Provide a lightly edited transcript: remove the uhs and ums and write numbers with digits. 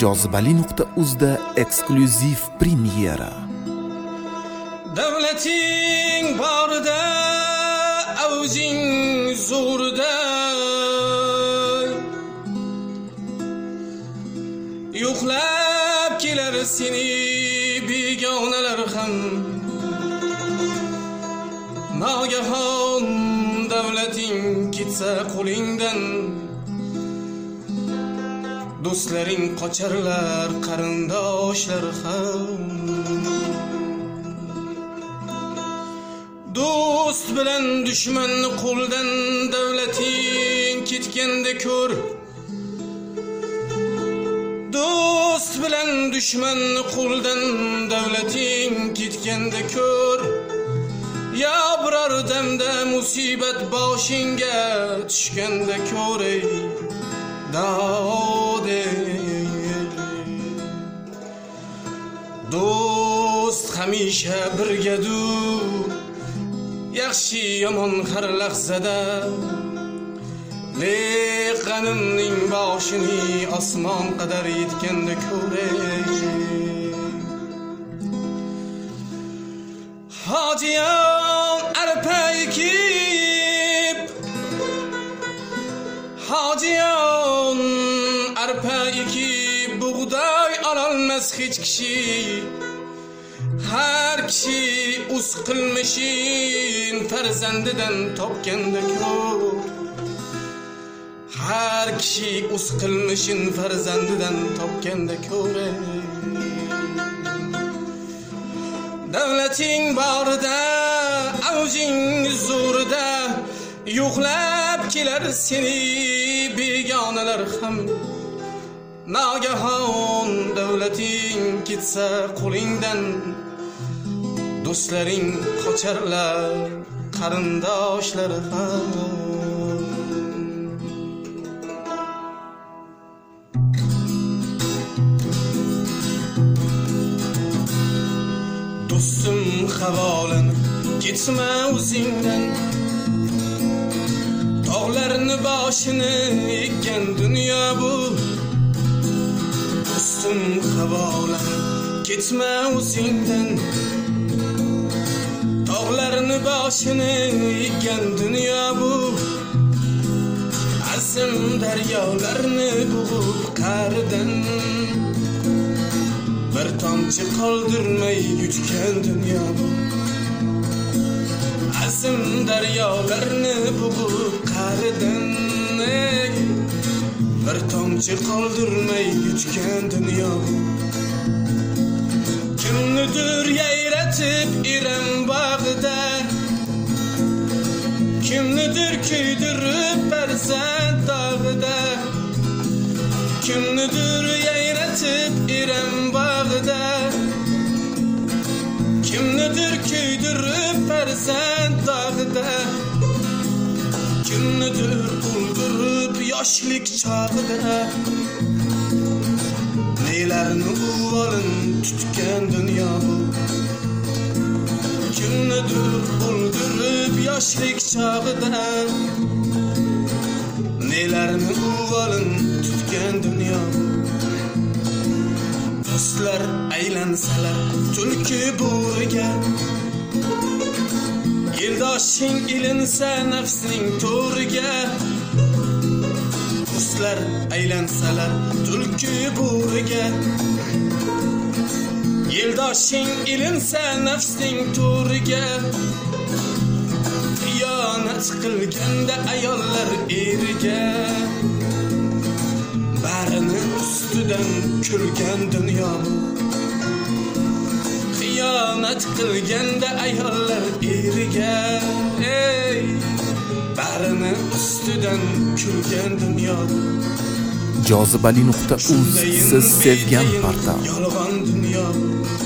Jozibali.uzda eksklyuziv premyera. Davlating borida, avjing zo'rida, yo'qlab kelar seni begonalar ham. Nogahon davlating ketsa qo'lingdan, do'stlaring qocharlar, qarindoshlar ham. Do'st bilan dushmanni qo'ldan davlating ketganda ko'r. Do'st bilan dushmanni qo'ldan davlating ketganda ko'r. Ya biror damda musibat boshingga tushganda ko'ray dode. Do'st hamisha birgadur, yaxshi yomon har lahzada. Leqanimning boshini osmon qadar yetganda ko'ray. Hojiyon arpa ekib, hojiyon arpa ekib, bug'doy ololmas hech kishi. Har kishi o'z qilmishin farzandidan topganda ko'r. Har kishi o'z qilmishin farzandidan topganda ko'ray. Davlating borida, avjing zo'rida, yo'qlab kelar seni begonalar ham. Nogahon davlating ketsa qo'lingdan, do'stlaring qocharlar, qarindoshlar ham. Do'stim havolanib ketma o'zingdan, tog'larni boshini ekkan dunyo bu. Do'stim havolanib ketma o'zingdan, tog'larni boshini ekkan dunyo bu. Azim daryolarni bo'g'ib qa'ridan, bir tomchi qoldirmay yutgan dunyo bu. Azim daryolarni bo'g'ib qa'ridan, bir tomchi qoldirmay yutgan dunyo bu. Kimnidir yayratib iram bag'ida, kimnidir kuydirib farzand dog'ida. Kimnidir yayratib iram bag'ida, kimnidir kuydirib farzand dog'ida. Kimnidir o'ldirib yoshlik chog'ida. Nelarni uvolin tutgan dunyo bu. Kimnidir o'ldirib yoshlik chog'ida. Nelarni uvolin tutgan dunyo. Do'stlar aylansalar tulki bo'riga, eldoshing ilinsa nafsning to'riga. Do'stlar aylansalar tulki bo'riga, eldoshing ilinsa nafsning to'riga. Xiyonat qilganda ayollar eriga, barini ustidan kulgan dunyo. Xiyonat qilganda ayollar eriga, barini ustidan kulgan dunyo. Jozibali.uz siz sevgan portal. Yolg'on dunyo.